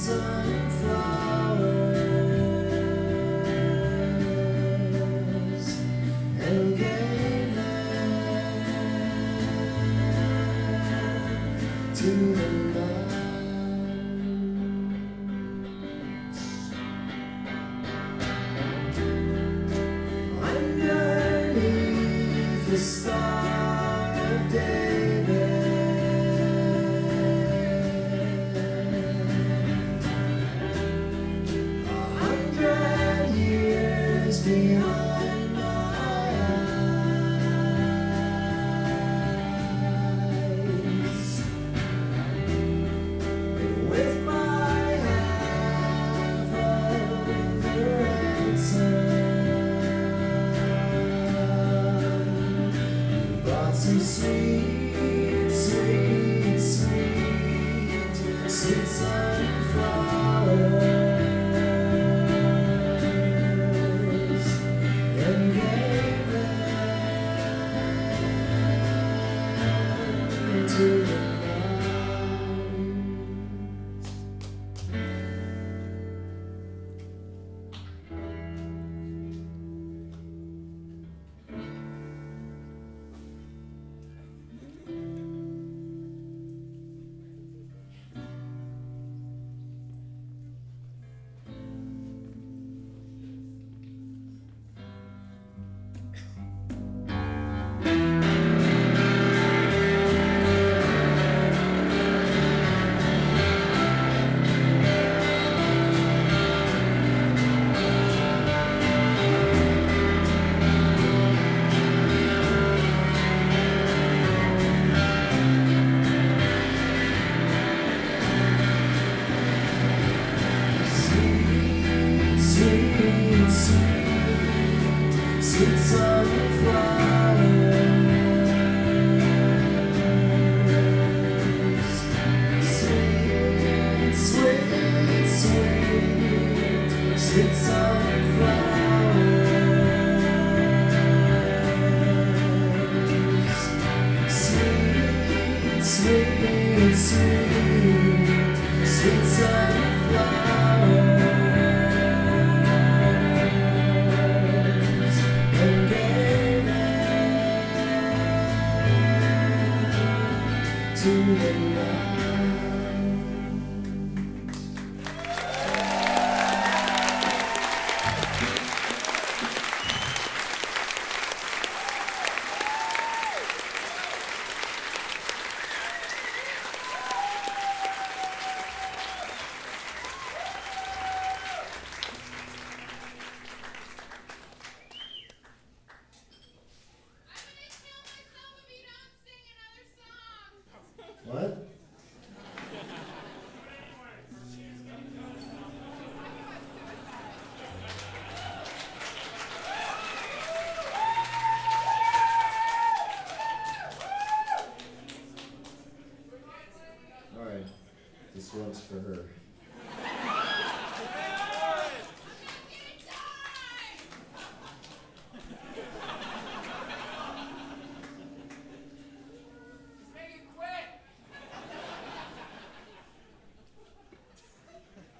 sunflowers and gave them to the night. Underneath the Star of David, 100 years behind my eyes, and with my half of the ransom, brought some sweet, sweet, sweet, sweet sunflowers and gave them to the night. Sweet, sweet, sweet sunflowers. Sweet, sweet, sweet, sweet sunflowers. Sweet, sweet, sweet, sweet sunflowers. To the night. What? All right, this one's for her.